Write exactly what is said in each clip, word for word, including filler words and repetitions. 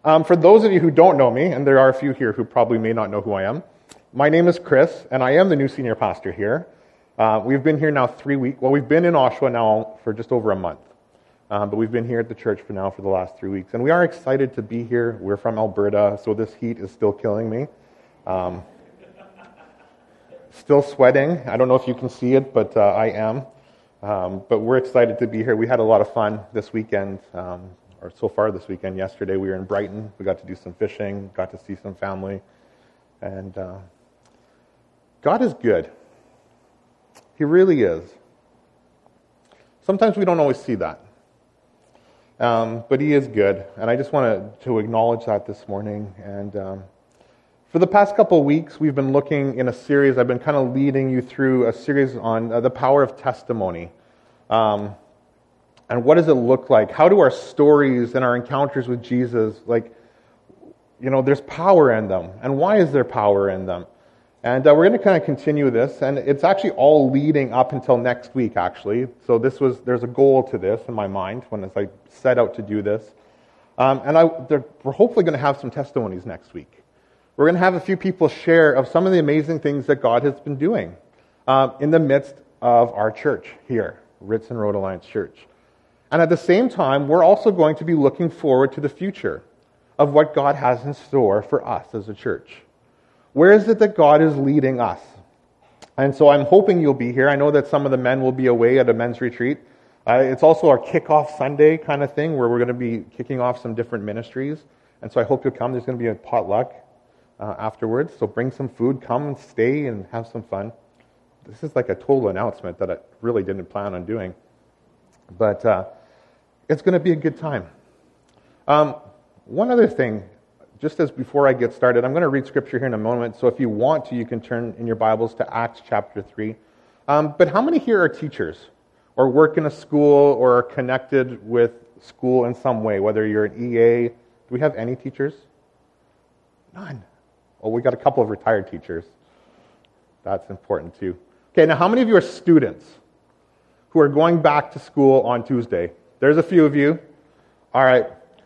Um, for those of you who don't know me, and there are a few here who probably may not know who I am, my name is Chris, and I am the new senior pastor here. Uh, we've been here now three weeks. Well, we've been in Oshawa now for just over a month, um, but we've been here at the church for now for the last three weeks, and we are excited to be here. We're from Alberta, so this heat is still killing me. Um, still sweating. I don't know if you can see it, but uh, I am. Um, but we're excited to be here. We had a lot of fun this weekend. Um, or so far this weekend. Yesterday we were in Brighton. We got to do some fishing, got to see some family. And uh, God is good. He really is. Sometimes we don't always see that. Um, but He is good. And I just wanted to acknowledge that this morning. And um, for the past couple of weeks, we've been looking in a series. I've been kind of leading you through a series on uh, the power of testimony. Um And what does it look like? How do our stories and our encounters with Jesus, like, you know, there's power in them. And why is there power in them? And uh, we're going to kind of continue this. And it's actually all leading up until next week, actually. So this was, there's a goal to this in my mind when I set out to do this. Um, and I, we're hopefully going to have some testimonies next week. We're going to have a few people share of some of the amazing things that God has been doing uh, in the midst of our church here, Ritson Road Alliance Church. And at the same time, we're also going to be looking forward to the future of what God has in store for us as a church. Where is it that God is leading us? And so I'm hoping you'll be here. I know that some of the men will be away at a men's retreat. Uh, it's also our kickoff Sunday kind of thing where we're going to be kicking off some different ministries. And so I hope you'll come. There's going to be a potluck uh, afterwards. So bring some food, come and stay and have some fun. This is like a total announcement that I really didn't plan on doing. But uh, it's going to be a good time. Um, one other thing, just as before I get started, I'm going to read scripture here in a moment. So if you want to, you can turn in your Bibles to Acts chapter three. Um, but how many here are teachers or work in a school or are connected with school in some way, whether you're an E A? Do we have any teachers? None. Well, we got a couple of retired teachers. That's important too. Okay, now how many of you are students who are going back to school on Tuesday? There's a few of you. All right.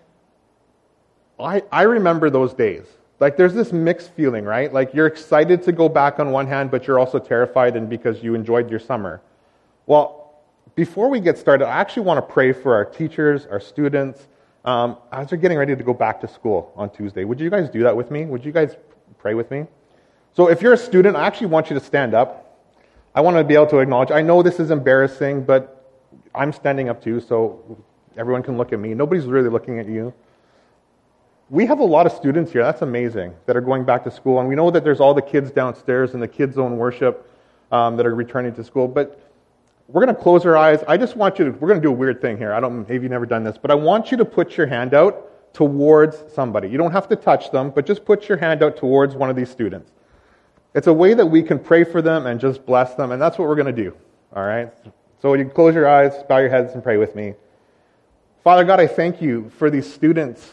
I I remember those days. Like there's this mixed feeling, right? Like you're excited to go back on one hand, but you're also terrified and because you enjoyed your summer. Well, before we get started, I actually want to pray for our teachers, our students, um, as they're getting ready to go back to school on Tuesday. Would you guys do that with me? Would you guys pray with me? So if you're a student, I actually want you to stand up. I want to be able to acknowledge, I know this is embarrassing, but I'm standing up too, so everyone can look at me. Nobody's really looking at you. We have a lot of students here, that's amazing, that are going back to school. And we know that there's all the kids downstairs in the kids' zone worship um, that are returning to school. But we're going to close our eyes. I just want you to, we're going to do a weird thing here. I don't, maybe you've never done this, but I want you to put your hand out towards somebody. You don't have to touch them, but just put your hand out towards one of these students. It's a way that we can pray for them and just bless them, and that's what we're going to do. All right? So you close your eyes, bow your heads, and pray with me. Father God, I thank you for these students.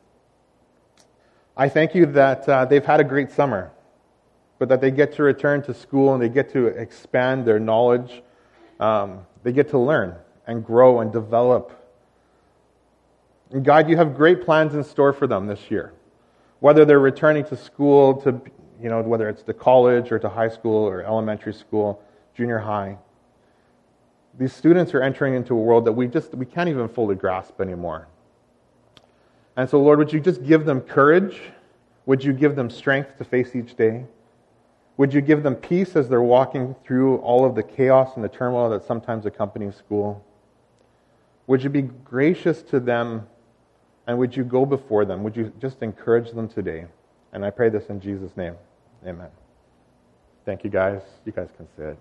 I thank you that uh, they've had a great summer, but that they get to return to school and they get to expand their knowledge. Um, they get to learn and grow and develop. And God, you have great plans in store for them this year. Whether they're returning to school, to you know, whether it's to college or to high school or elementary school, junior high. These students are entering into a world that we just we can't even fully grasp anymore. And so, Lord, would you just give them courage? Would you give them strength to face each day? Would you give them peace as they're walking through all of the chaos and the turmoil that sometimes accompanies school? Would you be gracious to them, and would you go before them? Would you just encourage them today? And I pray this in Jesus' name. Amen. Thank you, guys. You guys can sit.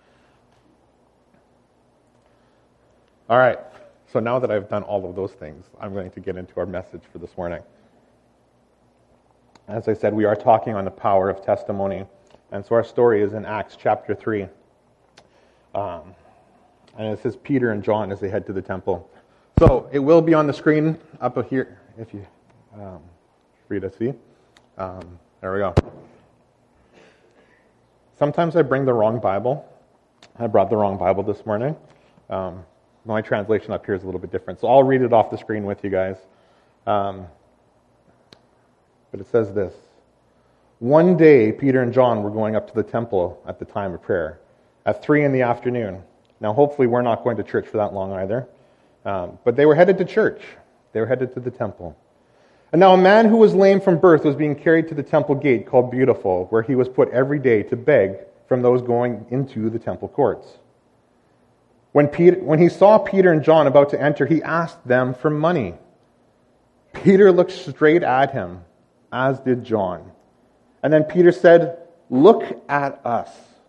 All right, so now that I've done all of those things, I'm going to get into our message for this morning. As I said, we are talking on the power of testimony, and so our story is in Acts chapter three. Um, and it says Peter and John as they head to the temple. So it will be on the screen up here, if you um, free to see. Um, there we go. Sometimes I bring the wrong Bible. I brought the wrong Bible this morning. Um, My translation up here is a little bit different, so I'll read it off the screen with you guys. Um, But it says this. One day, Peter and John were going up to the temple at the time of prayer at three in the afternoon. Now, hopefully we're not going to church for that long either. Um, but they were headed to church. They were headed to the temple. And now a man who was lame from birth was being carried to the temple gate called Beautiful, where he was put every day to beg from those going into the temple courts. When, Peter, when he saw Peter and John about to enter, he asked them for money. Peter looked straight at him, as did John. And then Peter said, "Look at us."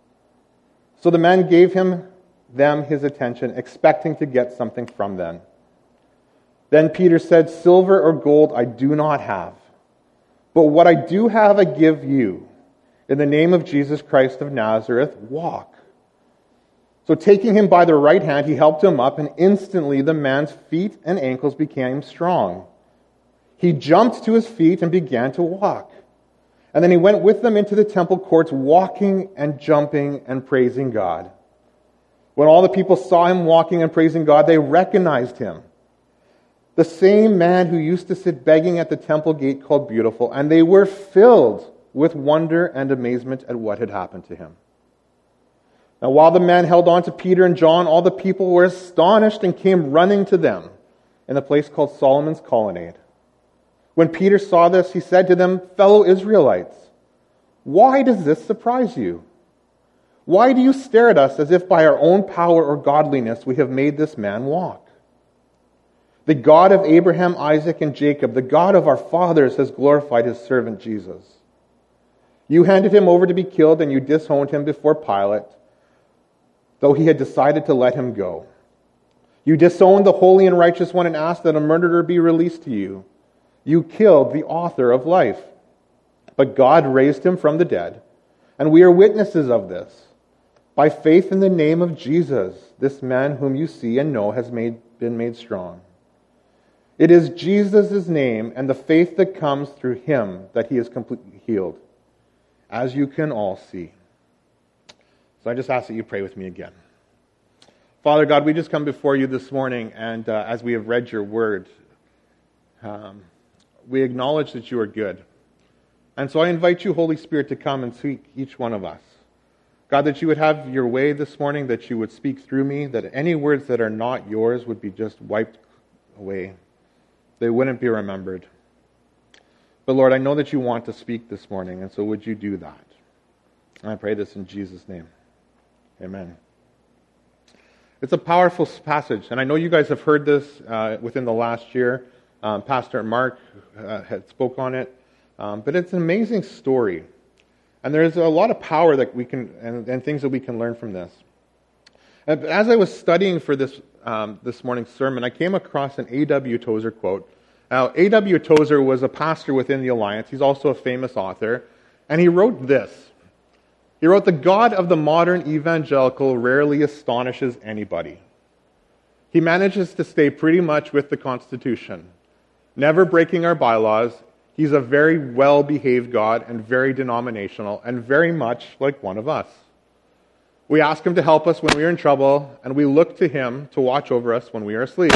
So the man gave him them his attention, expecting to get something from them. Then Peter said, "Silver or gold I do not have, but what I do have I give you. In the name of Jesus Christ of Nazareth, walk." So taking him by the right hand, he helped him up, and instantly the man's feet and ankles became strong. He jumped to his feet and began to walk. And then he went with them into the temple courts, walking and jumping and praising God. When all the people saw him walking and praising God, they recognized him. The same man who used to sit begging at the temple gate called Beautiful, and they were filled with wonder and amazement at what had happened to him. Now while the man held on to Peter and John, all the people were astonished and came running to them in the place called Solomon's Colonnade. When Peter saw this, he said to them, "Fellow Israelites, why does this surprise you? Why do you stare at us as if by our own power or godliness we have made this man walk? The God of Abraham, Isaac, and Jacob, the God of our fathers, has glorified his servant Jesus. You handed him over to be killed, and you disowned him before Pilate, though he had decided to let him go. You disowned the holy and righteous one and asked that a murderer be released to you. You killed the author of life, but God raised him from the dead, and we are witnesses of this. By faith in the name of Jesus, this man whom you see and know has made, been made strong. It is Jesus' name and the faith that comes through him that he is completely healed, as you can all see." So I just ask that you pray with me again. Father God, we just come before you this morning, and uh, as we have read your word, um, we acknowledge that you are good. And so I invite you, Holy Spirit, to come and speak each one of us. God, that you would have your way this morning, that you would speak through me, that any words that are not yours would be just wiped away. They wouldn't be remembered. But Lord, I know that you want to speak this morning, and so would you do that? And I pray this in Jesus' name. Amen. It's a powerful passage, and I know you guys have heard this uh, within the last year. Um, Pastor Mark uh, had spoke on it, um, but it's an amazing story, and there's a lot of power that we can and, and things that we can learn from this. And as I was studying for this um, this morning's sermon, I came across an A W Tozer quote. Now, A W Tozer was a pastor within the Alliance. He's also a famous author, and he wrote this. He wrote, "The God of the modern evangelical rarely astonishes anybody. He manages to stay pretty much with the Constitution, never breaking our bylaws. He's a very well-behaved God and very denominational and very much like one of us. We ask him to help us when we are in trouble, and we look to him to watch over us when we are asleep.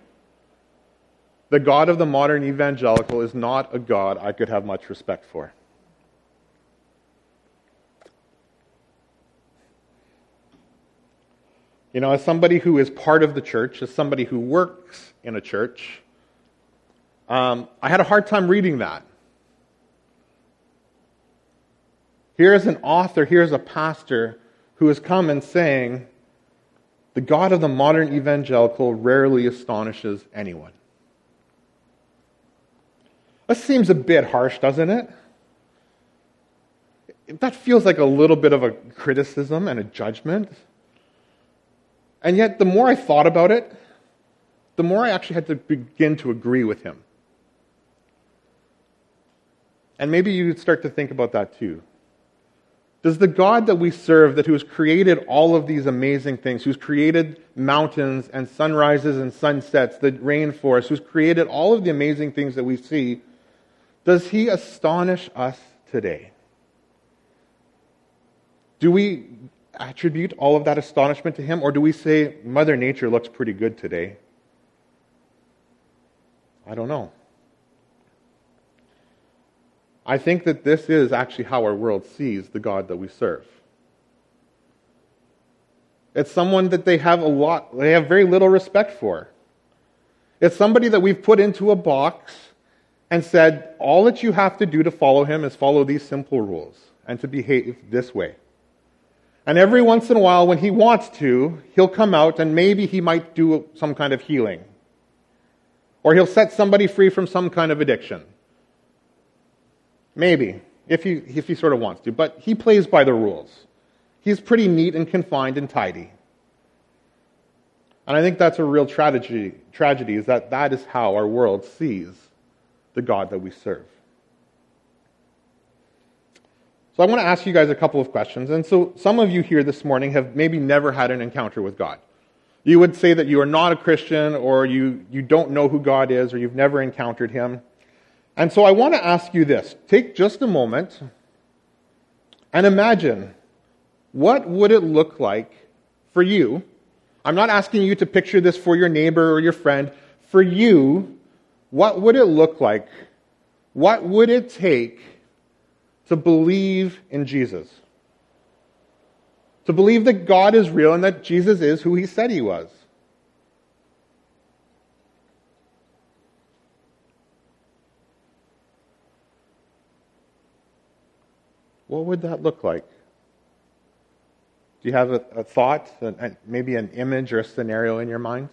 The God of the modern evangelical is not a God I could have much respect for." You know, as somebody who is part of the church, as somebody who works in a church, um, I had a hard time reading that. Here's an author, here's a pastor who has come and saying, the God of the modern evangelical rarely astonishes anyone. That seems a bit harsh, doesn't it? That feels like a little bit of a criticism and a judgment. And yet, the more I thought about it, the more I actually had to begin to agree with him. And maybe you start to think about that too. Does the God that we serve, that who has created all of these amazing things, who's created mountains and sunrises and sunsets, the rainforest, who's created all of the amazing things that we see, does he astonish us today? Do we attribute all of that astonishment to him, or do we say, Mother Nature looks pretty good today? I don't know. I think that this is actually how our world sees the God that we serve. It's someone that they have a lot, they have very little respect for. It's somebody that we've put into a box and said, all that you have to do to follow him is follow these simple rules and to behave this way. And every once in a while, when he wants to, he'll come out and maybe he might do some kind of healing. Or he'll set somebody free from some kind of addiction. Maybe, if he, if he sort of wants to. But he plays by the rules. He's pretty neat and confined and tidy. And I think that's a real tragedy, tragedy is that that is how our world sees the God that we serve. So I want to ask you guys a couple of questions. And so some of you here this morning have maybe never had an encounter with God. You would say that you are not a Christian, or you, you don't know who God is, or you've never encountered him. And so I want to ask you this. Take just a moment and imagine, what would it look like for you? I'm not asking you to picture this for your neighbor or your friend. For you, what would it look like? What would it take to believe in Jesus? To believe that God is real and that Jesus is who he said he was. What would that look like? Do you have a, a thought, a, maybe an image or a scenario in your mind?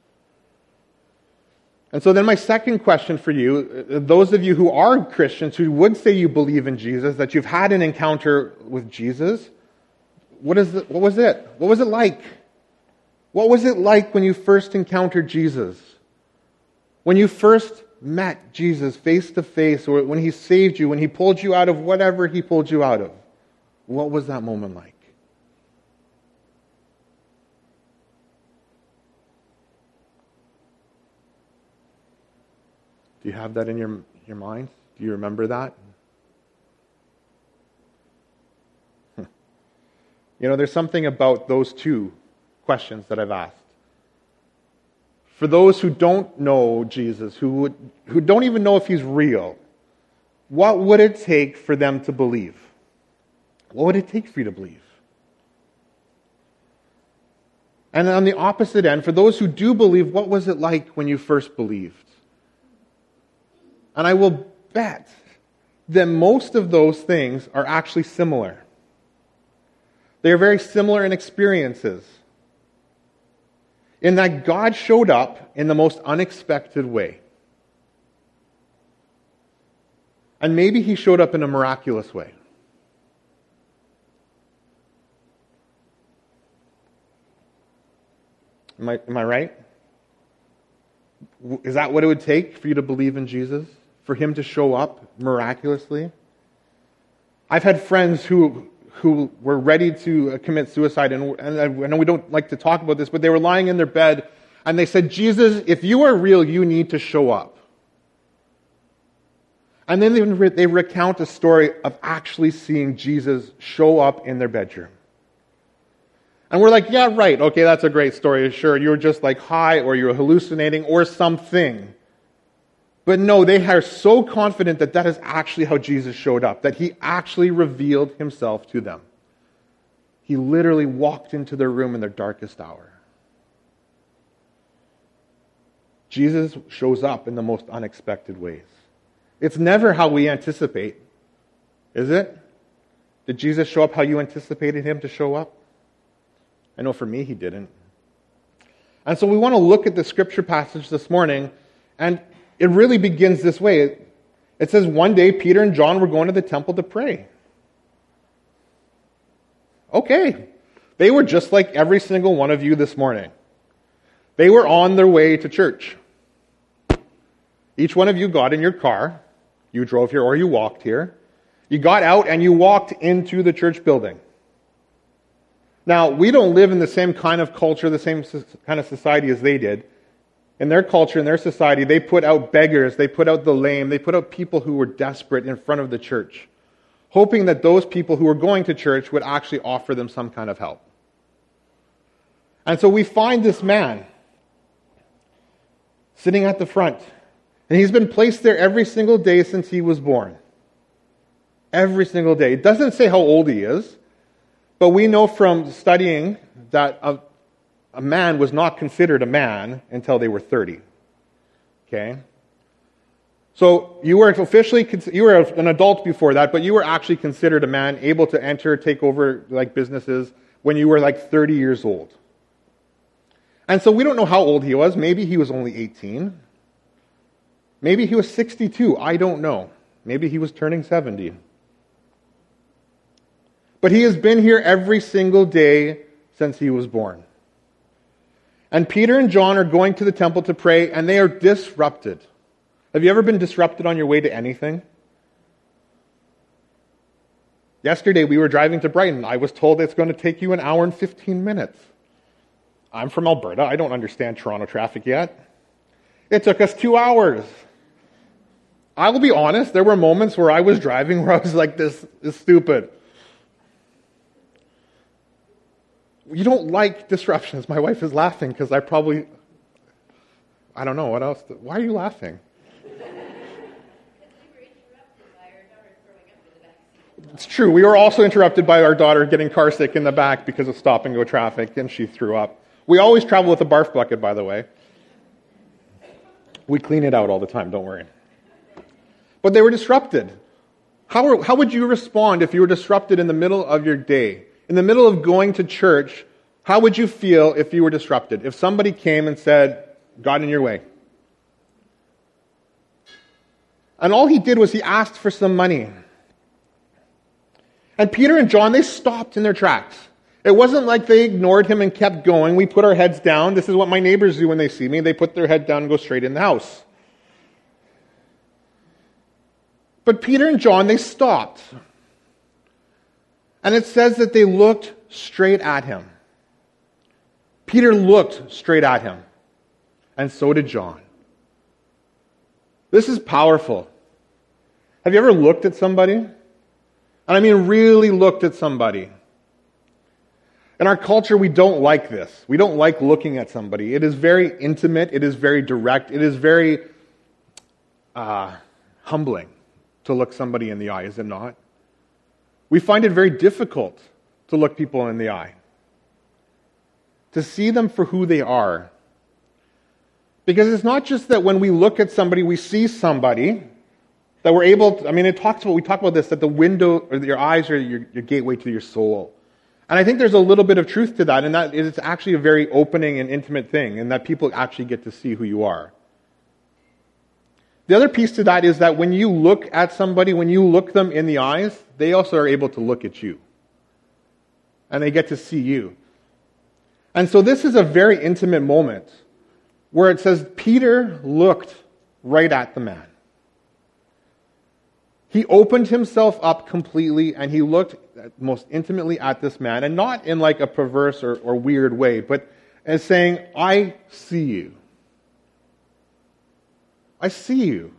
And so then my second question for you, those of you who are Christians, who would say you believe in Jesus, that you've had an encounter with Jesus, what is the, what was it? What was it like? What was it like when you first encountered Jesus? When you first met Jesus face to face, or when he saved you, when he pulled you out of whatever he pulled you out of? What was that moment like? Do you have that in your, your mind? Do you remember that? You know, there's something about those two questions that I've asked. For those who don't know Jesus, who would, who don't even know if he's real, what would it take for them to believe? What would it take for you to believe? And on the opposite end, for those who do believe, what was it like when you first believed? And I will bet that most of those things are actually similar. They are very similar in experiences. In that God showed up in the most unexpected way. And maybe he showed up in a miraculous way. Am I, am I right? Is that what it would take for you to believe in Jesus? For him to show up miraculously? I've had friends who who were ready to commit suicide, and, and I know we don't like to talk about this, but they were lying in their bed, and they said, Jesus, if you are real, you need to show up. And then they, they recount a story of actually seeing Jesus show up in their bedroom. And we're like, yeah, right, okay, that's a great story, sure, you were just like high, or you were hallucinating, or something. But no, they are so confident that that is actually how Jesus showed up, that he actually revealed himself to them. He literally walked into their room in their darkest hour. Jesus shows up in the most unexpected ways. It's never how we anticipate, is it? Did Jesus show up how you anticipated him to show up? I know for me he didn't. And so we want to look at the scripture passage this morning, and it really begins this way. It says one day Peter and John were going to the temple to pray. Okay. They were just like every single one of you this morning. They were on their way to church. Each one of you got in your car. You drove here or you walked here. You got out and you walked into the church building. Now, we don't live in the same kind of culture, the same kind of society as they did. In their culture, in their society, they put out beggars, they put out the lame, they put out people who were desperate in front of the church, hoping that those people who were going to church would actually offer them some kind of help. And so we find this man sitting at the front, and he's been placed there every single day since he was born. Every single day. It doesn't say how old he is, but we know from studying that a, a man was not considered a man until they were thirty. Okay? So you were officially, you were an adult before that, but you were actually considered a man able to enter, take over like businesses when you were like thirty years old. And so we don't know how old he was. Maybe he was only eighteen. Maybe he was sixty-two. I don't know. Maybe he was turning seventy. But he has been here every single day since he was born. And Peter and John are going to the temple to pray, and they are disrupted. Have you ever been disrupted on your way to anything? Yesterday we were driving to Brighton. I was told it's going to take you an hour and fifteen minutes. I'm from Alberta. I don't understand Toronto traffic yet. It took us two hours. I will be honest, there were moments where I was driving where I was like, this is stupid. You don't like disruptions. My wife is laughing because I probably, I don't know, what else? To, why are you laughing? It's true. We were also interrupted by our daughter getting car sick in the back because of stop-and-go traffic, and she threw up. We always travel with a barf bucket, by the way. We clean it out all the time, don't worry. But they were disrupted. How, how would you respond if you were disrupted in the middle of your day? In the middle of going to church, how would you feel if you were disrupted? If somebody came and said, got in your way. And all he did was he asked for some money. And Peter and John, they stopped in their tracks. It wasn't like they ignored him and kept going. We put our heads down. This is what my neighbors do when they see me. They put their head down and go straight in the house. But Peter and John, they stopped. And it says that they looked straight at him. Peter looked straight at him. And so did John. This is powerful. Have you ever looked at somebody? And I mean really looked at somebody. In our culture, we don't like this. We don't like looking at somebody. It is very intimate. It is very direct. It is very uh, humbling to look somebody in the eye, is it not? We find it very difficult to look people in the eye. To see them for who they are. Because it's not just that when we look at somebody, we see somebody, that we're able to, I mean, it talks about, we talk about this, that the window, or your eyes are your, your gateway to your soul. And I think there's a little bit of truth to that, and that it's actually a very opening and intimate thing, and that people actually get to see who you are. The other piece to that is that when you look at somebody, when you look them in the eyes, they also are able to look at you. And they get to see you. And so this is a very intimate moment where it says Peter looked right at the man. He opened himself up completely and he looked most intimately at this man, and not in like a perverse or, or weird way, but as saying, I see you. I see you.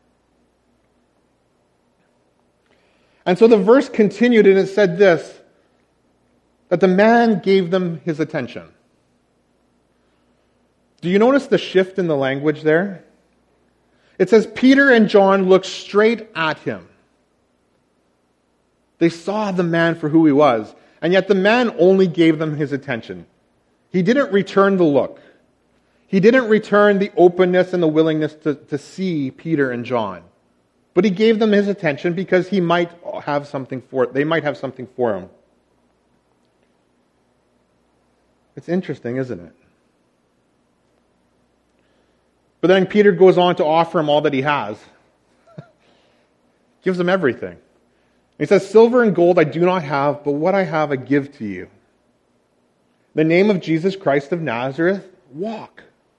And so the verse continued and it said this, that the man gave them his attention. Do you notice the shift in the language there? It says Peter and John looked straight at him. They saw the man for who he was, and yet the man only gave them his attention. He didn't return the look. He didn't return the openness and the willingness to, to see Peter and John. But he gave them his attention because he might have something for they might have something for him. It's interesting, isn't it? But then Peter goes on to offer him all that he has. Gives him everything. He says, silver and gold I do not have, but what I have I give to you. In the name of Jesus Christ of Nazareth, walk.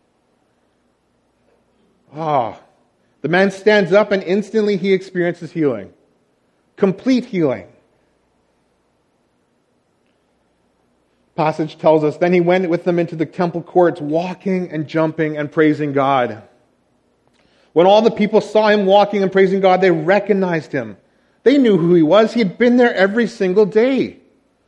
Ah, the man stands up and instantly he experiences healing. Complete healing. Passage tells us, then he went with them into the temple courts, walking and jumping and praising God. When all the people saw him walking and praising God, they recognized him. They knew who he was. He had been there every single day.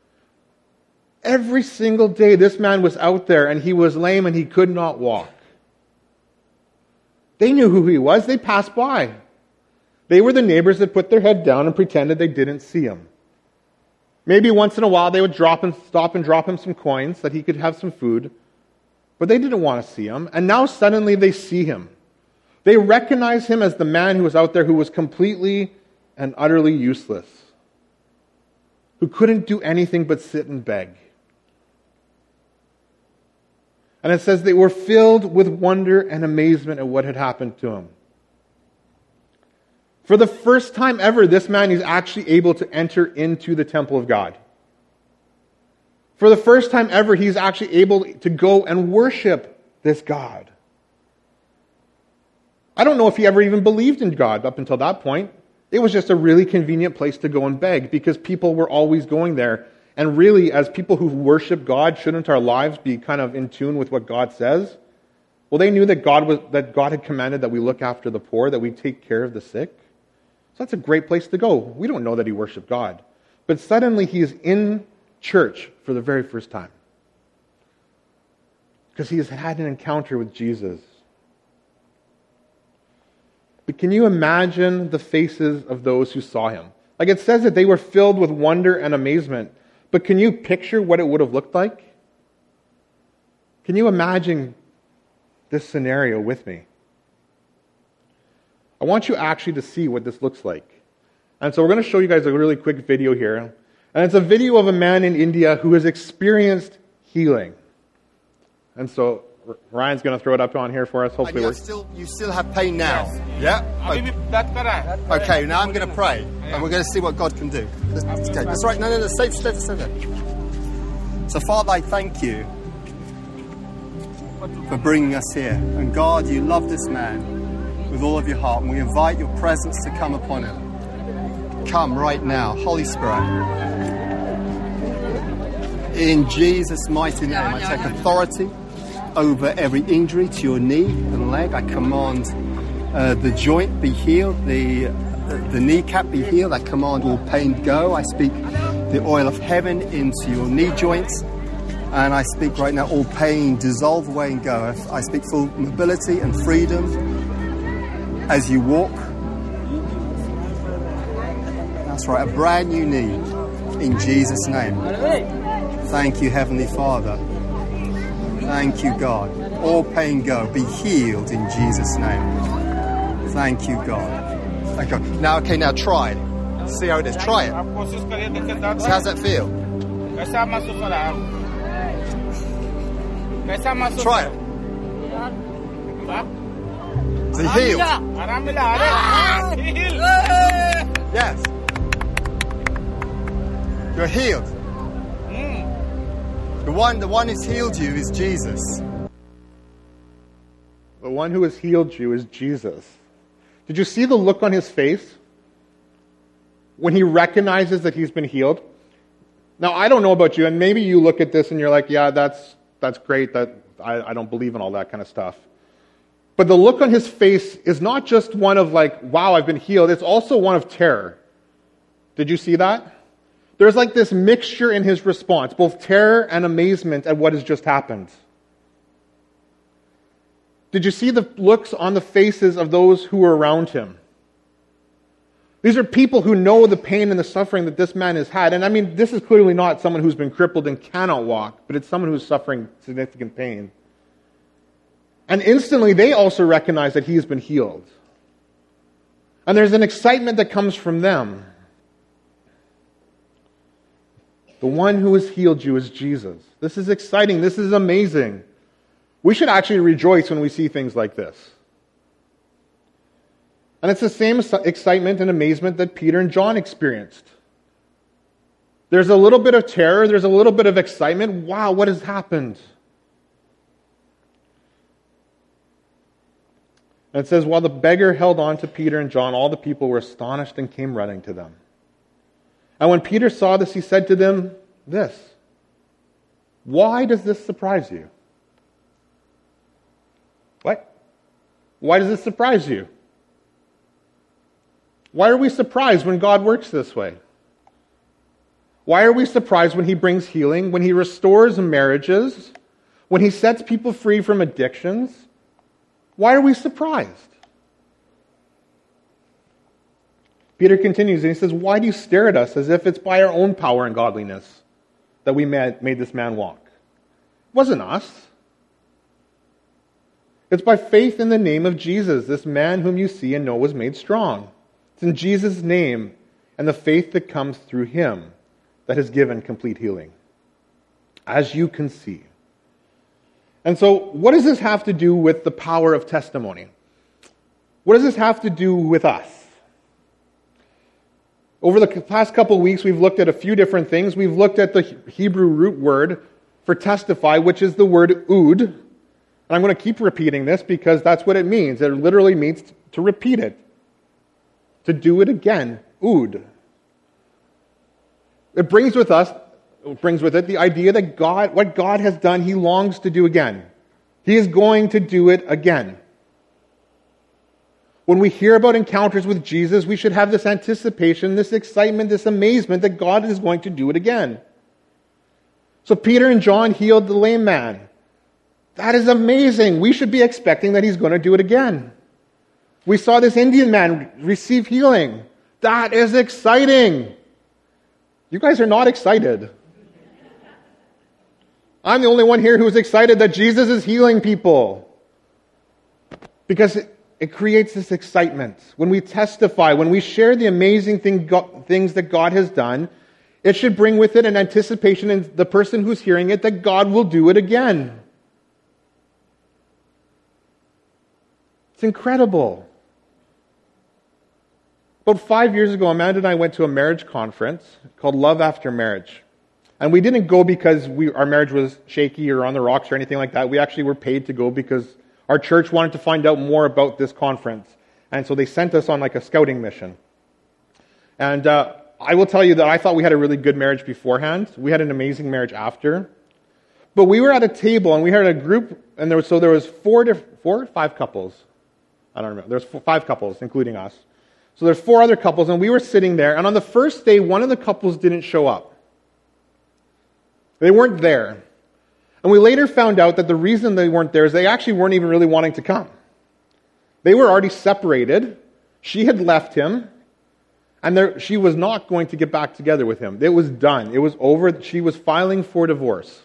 Every single day this man was out there and he was lame and he could not walk. They knew who he was. They passed by. They were the neighbors that put their head down and pretended they didn't see him. Maybe once in a while they would drop and stop and drop him some coins so that he could have some food. But they didn't want to see him. And now suddenly they see him. They recognize him as the man who was out there who was completely and utterly useless, who couldn't do anything but sit and beg. And it says they were filled with wonder and amazement at what had happened to him. For the first time ever, this man is actually able to enter into the temple of God. For the first time ever, he's actually able to go and worship this God. I don't know if he ever even believed in God up until that point. It was just a really convenient place to go and beg because people were always going there. And really, as people who worship God, shouldn't our lives be kind of in tune with what God says? Well, they knew that God was that God had commanded that we look after the poor, that we take care of the sick. So that's a great place to go. We don't know that he worshiped God. But suddenly he is in church for the very first time. Because he has had an encounter with Jesus. But can you imagine the faces of those who saw him? Like it says that they were filled with wonder and amazement. But can you picture what it would have looked like? Can you imagine this scenario with me? I want you actually to see what this looks like. And so we're going to show you guys a really quick video here. And it's a video of a man in India who has experienced healing. And so Ryan's going to throw it up on here for us. Hopefully, we're still you still have pain now. Yes. Yeah. Okay. okay. Now I'm going to pray, and we're going to see what God can do. Okay. That's right. No, no, no. Stay, stay, stay there. So, Father, I thank you for bringing us here. And God, you love this man with all of your heart, and we invite your presence to come upon him. Come right now, Holy Spirit. In Jesus' mighty name, I take authority over every injury to your knee and leg. I command uh, the joint be healed, the, uh, the kneecap be healed. I command all pain go. I speak the oil of heaven into your knee joints. And I speak right now, all pain dissolve away and go. I speak full mobility and freedom as you walk. That's right, a brand new knee in Jesus' name. Thank you, Heavenly Father. Thank you, God. All pain go. Be healed in Jesus' name. Thank you, God. Thank you. Now, okay, now try it. See how it is. Try it. So how's that feel? Try it. So healed. Yes. You're healed. The one, the one who's healed you is Jesus. The one who has healed you is Jesus. Did you see the look on his face when he recognizes that he's been healed? Now, I don't know about you, and maybe you look at this and you're like, yeah, that's that's great. That I, I don't believe in all that kind of stuff. But the look on his face is not just one of like, wow, I've been healed. It's also one of terror. Did you see that? There's like this mixture in his response, both terror and amazement at what has just happened. Did you see the looks on the faces of those who were around him? These are people who know the pain and the suffering that this man has had. And I mean, this is clearly not someone who's been crippled and cannot walk, but it's someone who's suffering significant pain. And instantly, they also recognize that he has been healed. And there's an excitement that comes from them. The one who has healed you is Jesus. This is exciting. This is amazing. We should actually rejoice when we see things like this. And it's the same excitement and amazement that Peter and John experienced. There's a little bit of terror. There's a little bit of excitement. Wow, what has happened? And it says, while the beggar held on to Peter and John, all the people were astonished and came running to them. And when Peter saw this, he said to them this, why does this surprise you? What? Why does this surprise you? Why are we surprised when God works this way? Why are we surprised when he brings healing, when he restores marriages, when he sets people free from addictions? Why are we surprised? Peter continues and he says, why do you stare at us as if it's by our own power and godliness that we made this man walk? It wasn't us. It's by faith in the name of Jesus, this man whom you see and know was made strong. It's in Jesus' name and the faith that comes through him that has given complete healing, as you can see. And so, what does this have to do with the power of testimony? What does this have to do with us? Over the past couple of weeks, we've looked at a few different things. We've looked at the Hebrew root word for testify, which is the word ud. And I'm going to keep repeating this because that's what it means. It literally means to repeat it, to do it again. Ud. It brings with us, it brings with it the idea that God, what God has done, he longs to do again. He is going to do it again. When we hear about encounters with Jesus, we should have this anticipation, this excitement, this amazement that God is going to do it again. So Peter and John healed the lame man. That is amazing. We should be expecting that he's going to do it again. We saw this Indian man receive healing. That is exciting. You guys are not excited. I'm the only one here who's excited that Jesus is healing people. Because it, it creates this excitement. When we testify, when we share the amazing thing, God, things that God has done, it should bring with it an anticipation in the person who's hearing it that God will do it again. It's incredible. About five years ago, Amanda and I went to a marriage conference called Love After Marriage. And we didn't go because we, our marriage was shaky or on the rocks or anything like that. We actually were paid to go because our church wanted to find out more about this conference. And so they sent us on like a scouting mission. And uh, I will tell you that I thought we had a really good marriage beforehand. We had an amazing marriage after. But we were at a table and we had a group, and there was, so there was four, diff, four, five couples. I don't remember. There's four, five couples, including us. So there's four other couples, and we were sitting there, and on the first day, one of the couples didn't show up. They weren't there. And we later found out that the reason they weren't there is they actually weren't even really wanting to come. They were already separated. She had left him, and there, she was not going to get back together with him. It was done. It was over. She was filing for divorce.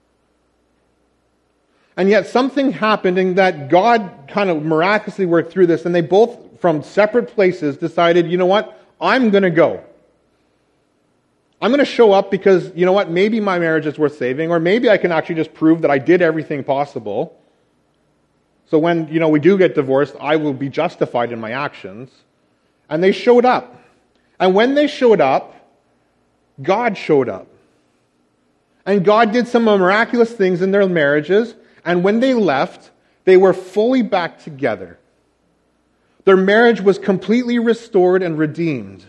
And yet something happened in that God kind of miraculously worked through this, and they both, from separate places, decided, you know what, I'm going to go. I'm going to show up because, you know what, maybe my marriage is worth saving, or maybe I can actually just prove that I did everything possible. So when, you know, we do get divorced, I will be justified in my actions. And they showed up. And when they showed up, God showed up. And God did some miraculous things in their marriages. And when they left, they were fully back together. Their marriage was completely restored and redeemed.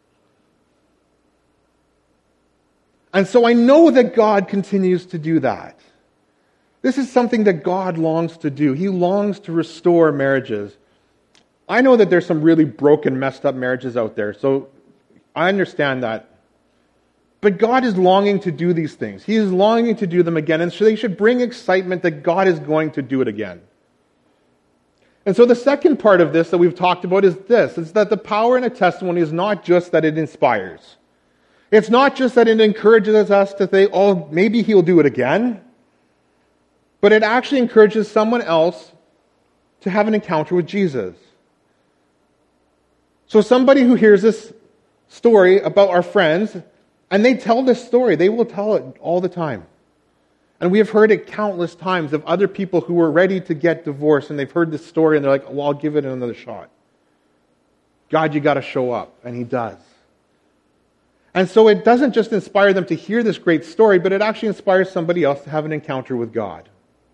And so I know that God continues to do that. This is something that God longs to do. He longs to restore marriages. I know that there's some really broken, messed up marriages out there, so I understand that. But God is longing to do these things. He is longing to do them again, and so they should bring excitement that God is going to do it again. And so the second part of this that we've talked about is this. It's that the power in a testimony is not just that it inspires. It's not just that it encourages us to think, oh, maybe he'll do it again. But it actually encourages someone else to have an encounter with Jesus. So somebody who hears this story about our friends, and they tell this story, they will tell it all the time. And we have heard it countless times of other people who were ready to get divorced, and they've heard this story, and they're like, well, I'll give it another shot. God, you got to show up. And he does. And so it doesn't just inspire them to hear this great story, but it actually inspires somebody else to have an encounter with God.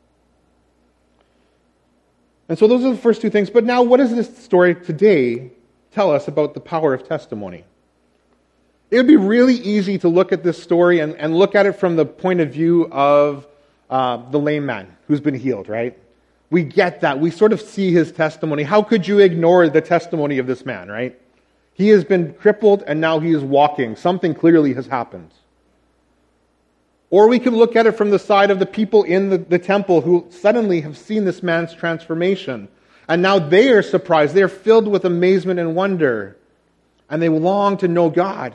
And so those are the first two things. But now, what does this story today tell us about the power of testimony? It would be really easy to look at this story and, and look at it from the point of view of uh, the lame man who's been healed, right? We get that. We sort of see his testimony. How could you ignore the testimony of this man, right? He has been crippled and now he is walking. Something clearly has happened. Or we could look at it from the side of the people in the, the temple who suddenly have seen this man's transformation. And now they are surprised. They are filled with amazement and wonder. and they long to know God.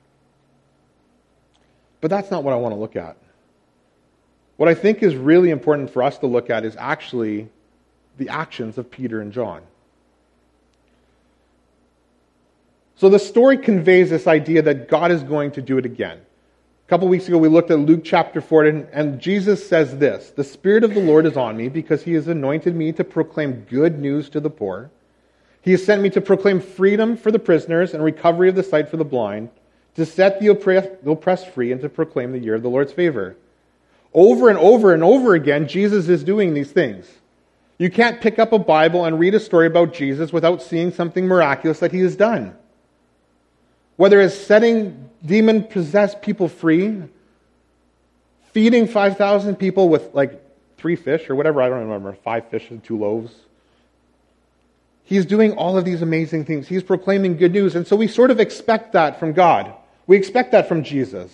But that's not what I want to look at. What I think is really important for us to look at is actually the actions of Peter and John. So the story conveys this idea that God is going to do it again. A couple weeks ago we looked at Luke chapter four, and, and Jesus says this, "The Spirit of the Lord is on me because he has anointed me to proclaim good news to the poor. He has sent me to proclaim freedom for the prisoners and recovery of the sight for the blind, to set the oppressed, the oppressed free, and to proclaim the year of the Lord's favor." Over and over and over again, Jesus is doing these things. You can't pick up a Bible and read a story about Jesus without seeing something miraculous that he has done. Whether it's setting demon-possessed people free, feeding five thousand people with like three fish or whatever, I don't remember, five fish and two loaves. He's doing all of these amazing things. He's proclaiming good news. And so we sort of expect that from God. We expect that from Jesus.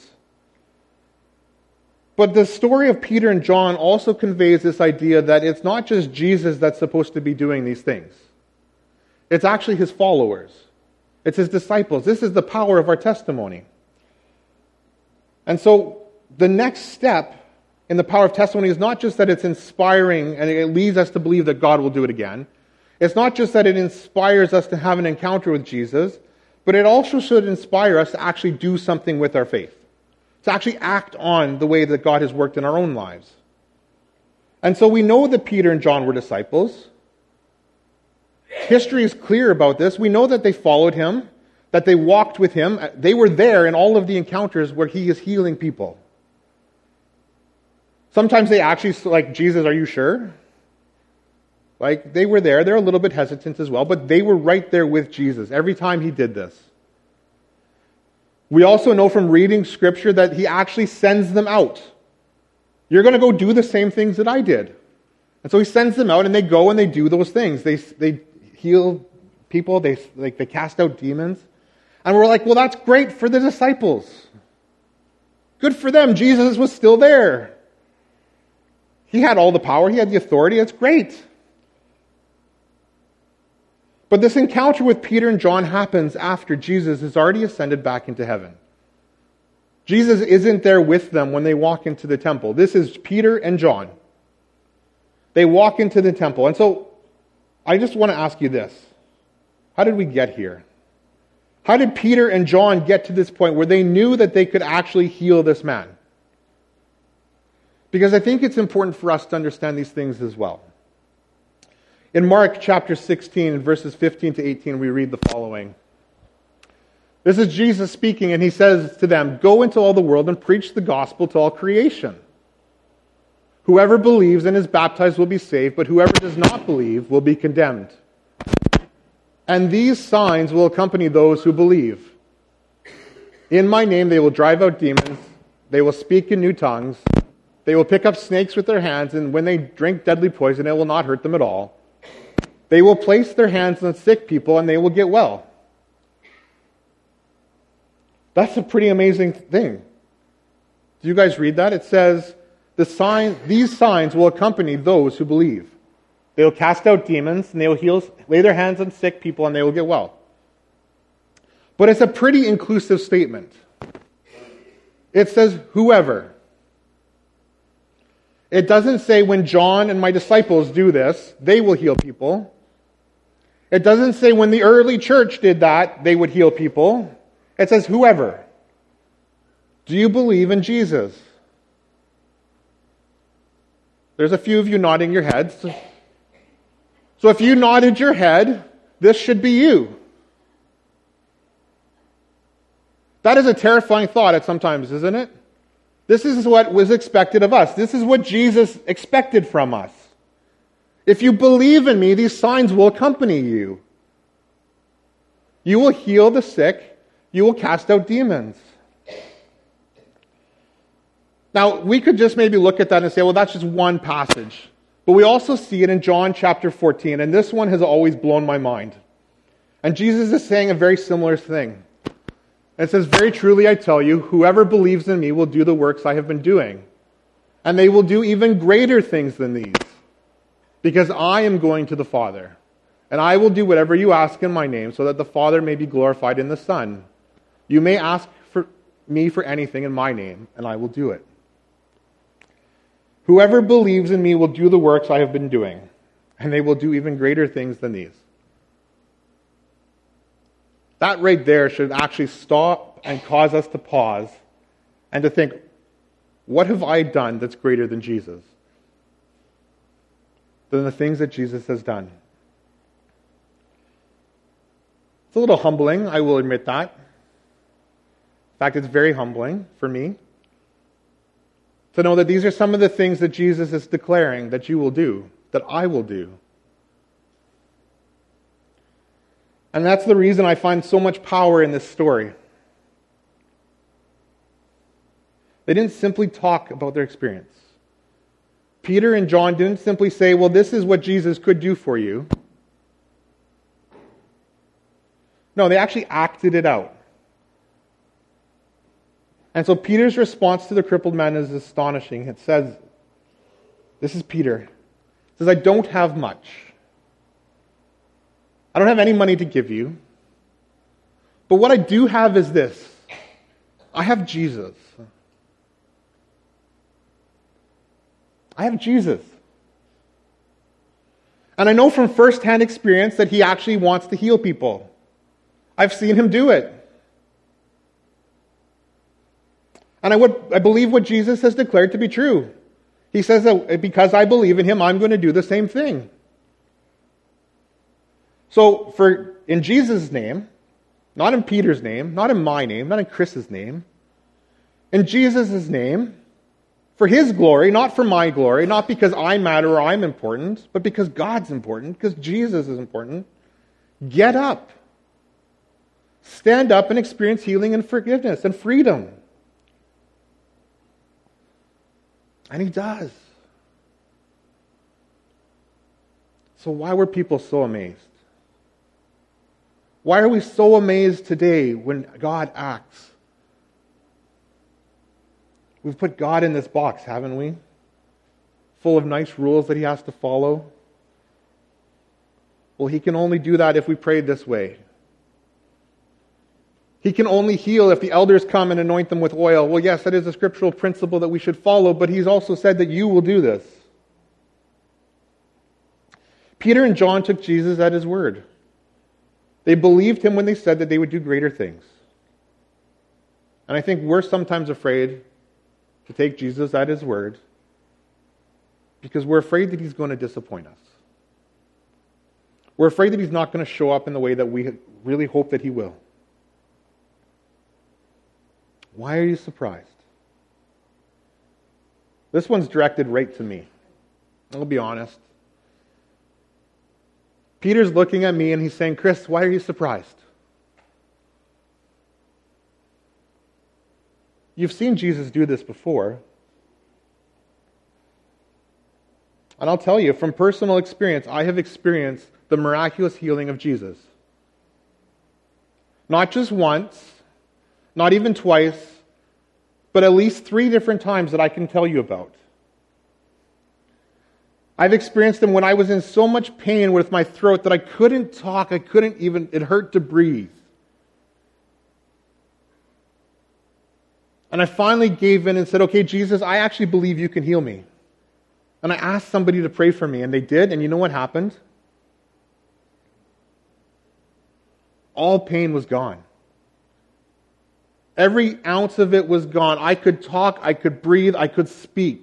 But the story of Peter and John also conveys this idea that it's not just Jesus that's supposed to be doing these things. It's actually his followers. It's his disciples. This is the power of our testimony. And so the next step in the power of testimony is not just that it's inspiring and it leads us to believe that God will do it again. It's not just that it inspires us to have an encounter with Jesus, but it also should inspire us to actually do something with our faith, to actually act on the way that God has worked in our own lives. And so we know that Peter and John were disciples. History is clear about this. We know that they followed him, that they walked with him. They were there in all of the encounters where he is healing people. Sometimes they actually, like, "Jesus, are you sure?" Like, they were there. They're a little bit hesitant as well, but they were right there with Jesus every time he did this. We also know from reading Scripture that he actually sends them out. You're going to go do the same things that I did. And so he sends them out, and they go and they do those things. They they heal people. They like they cast out demons. And we're like, well, that's great for the disciples. Good for them. Jesus was still there. He had all the power. He had the authority. That's great. But this encounter with Peter and John happens after Jesus has already ascended back into heaven. Jesus isn't there with them when they walk into the temple. This is Peter and John. They walk into the temple. And so I just want to ask you this. How did we get here? How did Peter and John get to this point where they knew that they could actually heal this man? Because I think it's important for us to understand these things as well. In Mark chapter sixteen, verses fifteen to eighteen, we read the following. This is Jesus speaking, and he says to them, "Go into all the world and preach the gospel to all creation. Whoever believes and is baptized will be saved, but whoever does not believe will be condemned. And these signs will accompany those who believe. In my name they will drive out demons, they will speak in new tongues, they will pick up snakes with their hands, and when they drink deadly poison, it will not hurt them at all. They will place their hands on sick people, and they will get well." That's a pretty amazing thing. Do you guys read that? It says, the sign, these signs will accompany those who believe. They will cast out demons, and they will heal, lay their hands on sick people, and they will get well. But it's a pretty inclusive statement. It says, whoever. It doesn't say when John and my disciples do this, they will heal people. It doesn't say when the early church did that, they would heal people. It says whoever. Do you believe in Jesus? There's a few of you nodding your heads. So if you nodded your head, this should be you. That is a terrifying thought at sometimes, isn't it? This is what was expected of us. This is what Jesus expected from us. If you believe in me, these signs will accompany you. You will heal the sick. You will cast out demons. Now, we could just maybe look at that and say, well, that's just one passage. But we also see it in John chapter fourteen, and this one has always blown my mind. And Jesus is saying a very similar thing. It says, "Very truly I tell you, whoever believes in me will do the works I have been doing. And they will do even greater things than these. Because I am going to the Father. And I will do whatever you ask in my name, so that the Father may be glorified in the Son. You may ask for me for anything in my name, and I will do it. Whoever believes in me will do the works I have been doing, and they will do even greater things than these. That right there should actually stop and cause us to pause and to think, what have I done that's greater than Jesus? Than the things that Jesus has done. It's a little humbling, I will admit that. In fact, it's very humbling for me to know that these are some of the things that Jesus is declaring that you will do, that I will do. And that's the reason I find so much power in this story. They didn't simply talk about their experience. Peter and John didn't simply say, well, this is what Jesus could do for you. No, they actually acted it out. And so Peter's response to the crippled man is astonishing. It says, this is Peter. It says, I don't have much. I don't have any money to give you. But what I do have is this. I have Jesus. I have Jesus. And I know from firsthand experience that he actually wants to heal people. I've seen him do it. And I would I believe what Jesus has declared to be true. He says that because I believe in him, I'm going to do the same thing. So, for in Jesus' name, not in Peter's name, not in my name, not in Chris's name, in Jesus' name, for his glory, not for my glory, not because I matter or I'm important, but because God's important, because Jesus is important, get up. Stand up and experience healing and forgiveness and freedom. And he does. So why were people so amazed? Why are we so amazed today when God acts? We've put God in this box, haven't we? Full of nice rules that he has to follow. Well, he can only do that if we pray this way. He can only heal if the elders come and anoint them with oil. Well, yes, that is a scriptural principle that we should follow, but he's also said that you will do this. Peter and John took Jesus at his word. They believed him when they said that they would do greater things. And I think we're sometimes afraid to take Jesus at his word because we're afraid that he's going to disappoint us. We're afraid that he's not going to show up in the way that we really hope that he will. Why are you surprised? This one's directed right to me. I'll be honest. Peter's looking at me and he's saying, Chris, why are you surprised? You've seen Jesus do this before. And I'll tell you, from personal experience, I have experienced the miraculous healing of Jesus. Not just once, not even twice, but at least three different times that I can tell you about. I've experienced them when I was in so much pain with my throat that I couldn't talk, I couldn't even, it hurt to breathe. And I finally gave in and said, okay, Jesus, I actually believe you can heal me. And I asked somebody to pray for me, and they did, and you know what happened? All pain was gone. Every ounce of it was gone. I could talk, I could breathe, I could speak.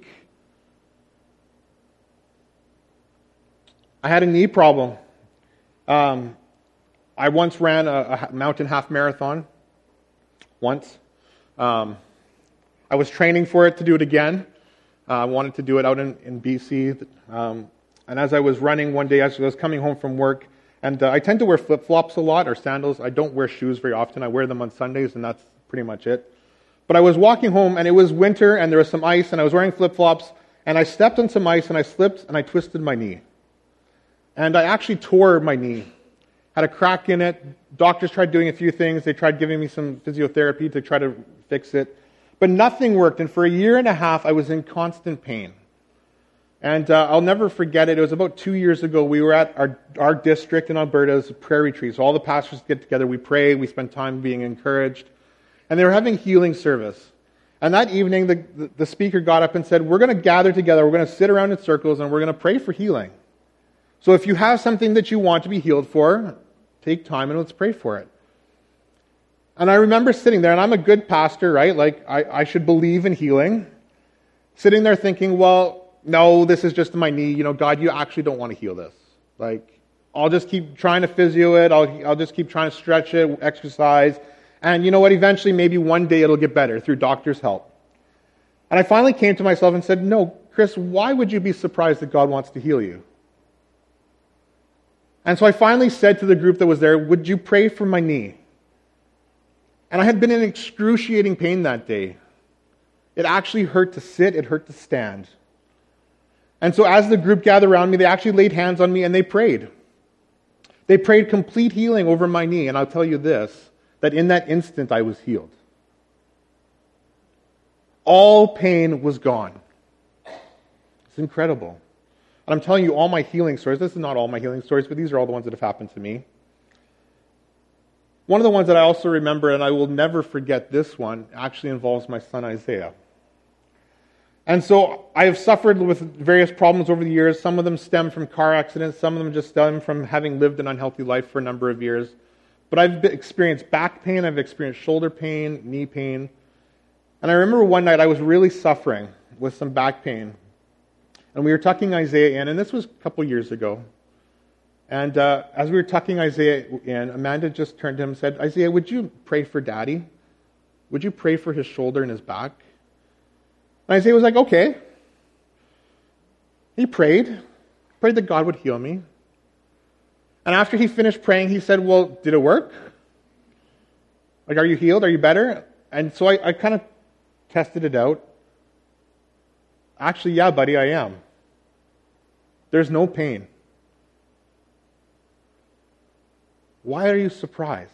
I had a knee problem. Um, I once ran a, a mountain half marathon. Once. Um, I was training for it to do it again. Uh, I wanted to do it out in, in B C. Um, and as I was running one day, as I was coming home from work, and uh, I tend to wear flip-flops a lot, or sandals. I don't wear shoes very often. I wear them on Sundays, and that's pretty much it. But I was walking home, and it was winter, and there was some ice, and I was wearing flip-flops, and I stepped on some ice, and I slipped, and I twisted my knee. And I actually tore my knee. Had a crack in it. Doctors tried doing a few things. They tried giving me some physiotherapy to try to fix it. But nothing worked, and for a year and a half, I was in constant pain. And uh, I'll never forget it. It was about two years ago. We were at our, our district in Alberta's prayer retreat. So all the pastors get together. We pray. We spend time being encouraged. And they were having healing service. And that evening, the, the, the speaker got up and said, we're going to gather together. We're going to sit around in circles and we're going to pray for healing. So if you have something that you want to be healed for, take time and let's pray for it. And I remember sitting there, and I'm a good pastor, right? Like, I, I should believe in healing. Sitting there thinking, well, no, this is just my knee. You know, God, you actually don't want to heal this. Like, I'll just keep trying to physio it. I'll, I'll just keep trying to stretch it, exercise. And you know what? Eventually, maybe one day it'll get better through doctor's help. And I finally came to myself and said, no, Chris, why would you be surprised that God wants to heal you? And so I finally said to the group that was there, would you pray for my knee? And I had been in excruciating pain that day. It actually hurt to sit, it hurt to stand. And so as the group gathered around me, they actually laid hands on me and they prayed. They prayed complete healing over my knee. And I'll tell you this, that in that instant I was healed. All pain was gone. It's incredible. And I'm telling you all my healing stories. This is not all my healing stories, but these are all the ones that have happened to me. One of the ones that I also remember, and I will never forget this one, actually involves my son Isaiah. And so I have suffered with various problems over the years. Some of them stem from car accidents. Some of them just stem from having lived an unhealthy life for a number of years. But I've experienced back pain. I've experienced shoulder pain, knee pain. And I remember one night I was really suffering with some back pain. And we were tucking Isaiah in, and this was a couple years ago. And uh, as we were tucking Isaiah in, Amanda just turned to him and said, Isaiah, would you pray for Daddy? Would you pray for his shoulder and his back? And Isaiah was like, okay. He prayed, prayed that God would heal me. And after he finished praying, he said, well, did it work? Like, are you healed? Are you better? And so I, I kind of tested it out. Actually, yeah, buddy, I am. There's no pain. Why are you surprised?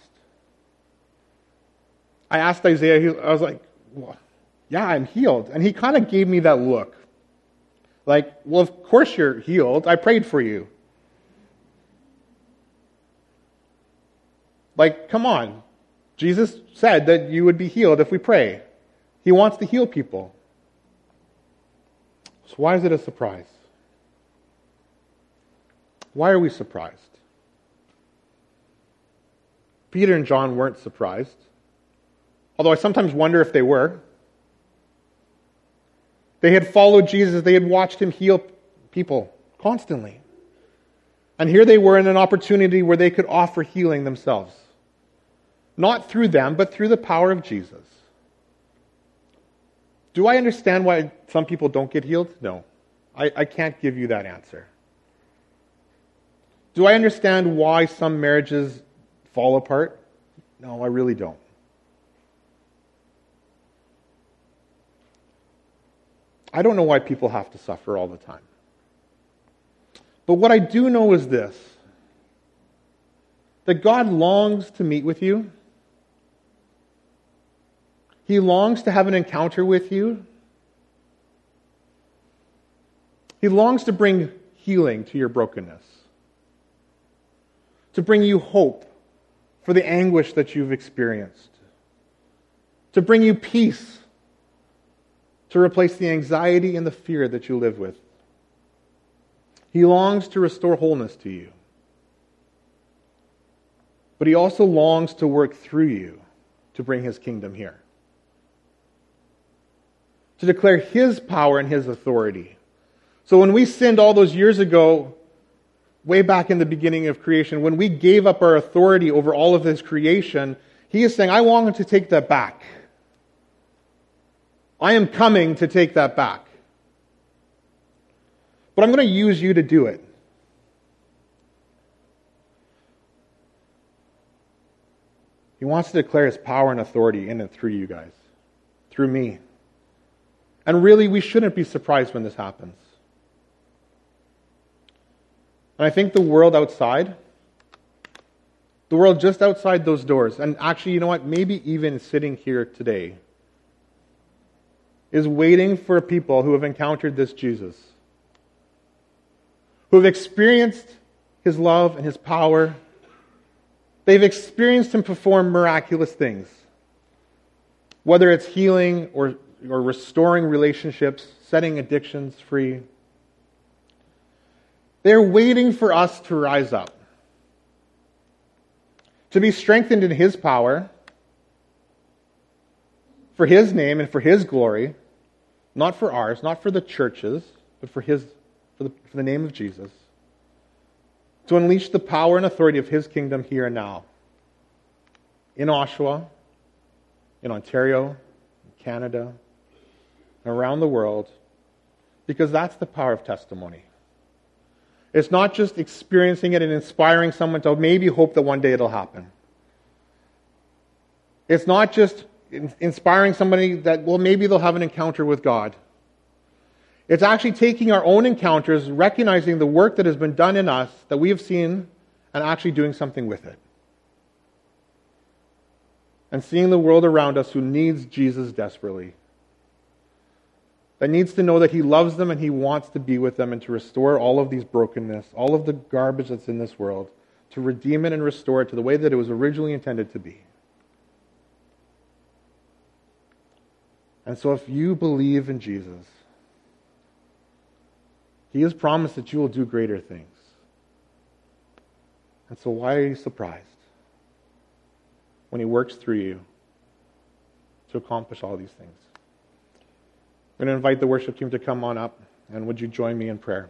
I asked Isaiah, I was like, well, yeah, I'm healed. And he kind of gave me that look. Like, well, of course you're healed. I prayed for you. Like, come on. Jesus said that you would be healed if we pray. He wants to heal people. So why is it a surprise? Why are we surprised? Peter and John weren't surprised, although I sometimes wonder if they were. They had followed Jesus. They had watched him heal people constantly. And here they were in an opportunity where they could offer healing themselves. Not through them, but through the power of Jesus. Do I understand why some people don't get healed? No. I, I can't give you that answer. Do I understand why some marriages fall apart? No, I really don't. I don't know why people have to suffer all the time. But what I do know is this, that God longs to meet with you. He longs to have an encounter with you. He longs to bring healing to your brokenness, to bring you hope for the anguish that you've experienced, to bring you peace, to replace the anxiety and the fear that you live with. He longs to restore wholeness to you. But he also longs to work through you to bring his kingdom here. To declare his power and his authority. So when we sinned all those years ago, way back in the beginning of creation, when we gave up our authority over all of this creation, he is saying, I want to take that back. I am coming to take that back. But I'm going to use you to do it. He wants to declare his power and authority in and through you guys. Through me. And really, we shouldn't be surprised when this happens. And I think the world outside, the world just outside those doors, and actually, you know what, maybe even sitting here today, is waiting for people who have encountered this Jesus who have experienced his love and his power. They've experienced him perform miraculous things, whether it's healing or, or restoring relationships, setting addictions free. They're waiting for us to rise up, to be strengthened in his power, for his name and for his glory, not for ours, not for the churches, but for his, for the, for the name of Jesus, to unleash the power and authority of his kingdom here and now, in Oshawa, in Ontario, in Canada, and around the world, because that's the power of testimony. It's not just experiencing it and inspiring someone to maybe hope that one day it'll happen. It's not just inspiring somebody that, well, maybe they'll have an encounter with God. It's actually taking our own encounters, recognizing the work that has been done in us, that we have seen, and actually doing something with it. And seeing the world around us who needs Jesus desperately, that needs to know that he loves them and he wants to be with them and to restore all of these brokenness, all of the garbage that's in this world, to redeem it and restore it to the way that it was originally intended to be. And so if you believe in Jesus, he has promised that you will do greater things. And so why are you surprised when he works through you to accomplish all these things? I'm going to invite the worship team to come on up, and would you join me in prayer?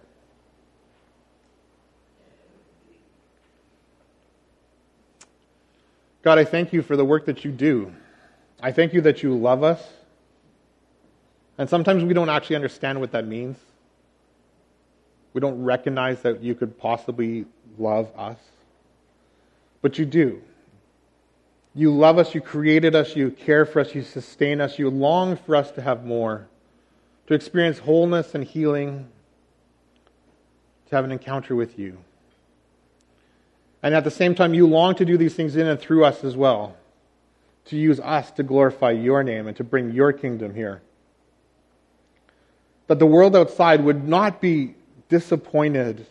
God, I thank you for the work that you do. I thank you that you love us. And sometimes we don't actually understand what that means. We don't recognize that you could possibly love us. But you do. You love us, you created us, you care for us, you sustain us, you long for us to have more, to experience wholeness and healing, to have an encounter with you. And at the same time, you long to do these things in and through us as well, to use us to glorify your name and to bring your kingdom here. That the world outside would not be disappointed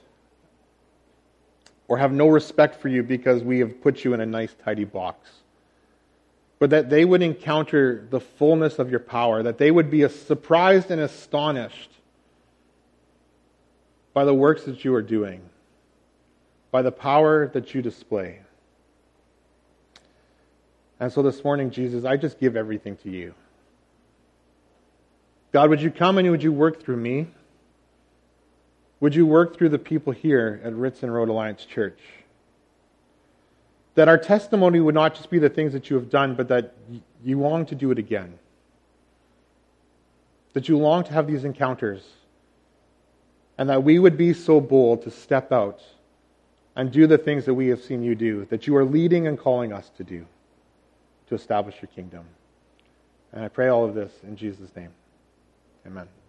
or have no respect for you because we have put you in a nice, tidy box. But that they would encounter the fullness of your power, that they would be surprised and astonished by the works that you are doing, by the power that you display. And so this morning, Jesus, I just give everything to you. God, would you come and would you work through me? Would you work through the people here at Ritson Road Alliance Church? That our testimony would not just be the things that you have done, but that you long to do it again. That you long to have these encounters. And that we would be so bold to step out and do the things that we have seen you do, that you are leading and calling us to do, to establish your kingdom. And I pray all of this in Jesus' name. Amen.